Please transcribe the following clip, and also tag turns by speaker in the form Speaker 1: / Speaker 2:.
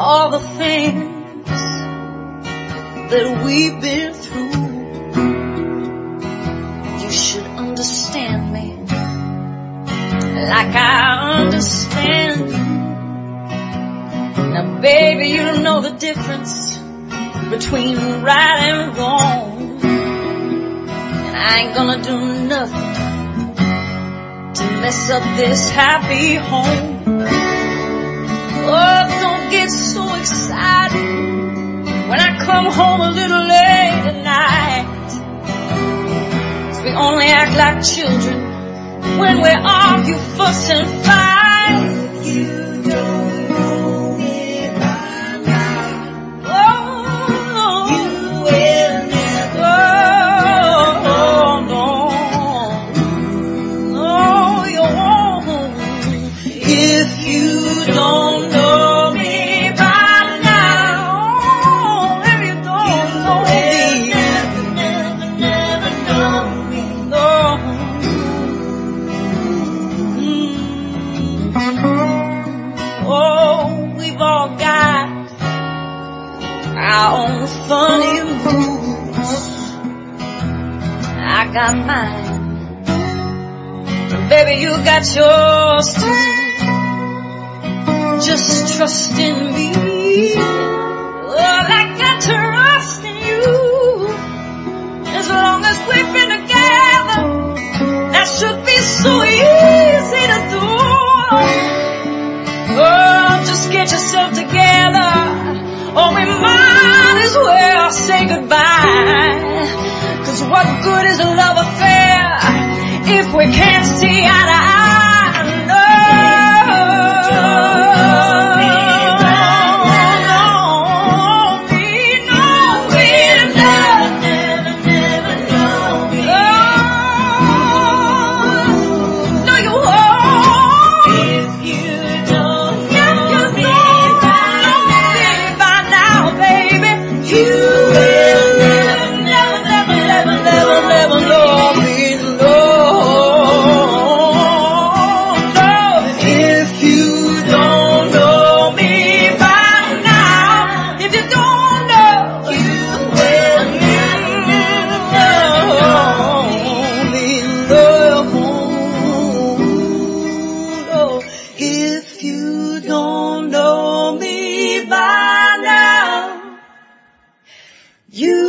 Speaker 1: all the things that we've been through. You should understand me like I understand you. Now baby, you don't know the difference between right and wrong, and I ain't gonna do nothing to mess up this happy home. Oh, don't get so excited when I come home a little late at night. 'Cause we only act like children when we argue, fuss and fight. You don't know me by now. Oh, you will never. Oh, no. No, you won't. If you don't know me by now, if you don't know me, never know me. No. Oh, we've all got our own funny moves. I got mine, and baby, you got yours too. Just trust in me, oh, like I trust in you. As long as we've been together, that should be so easy to do. Oh, just get yourself together, or we might as well say goodbye. 'Cause what good is a love affair if we can't see eye to eye? If you don't know me by now, you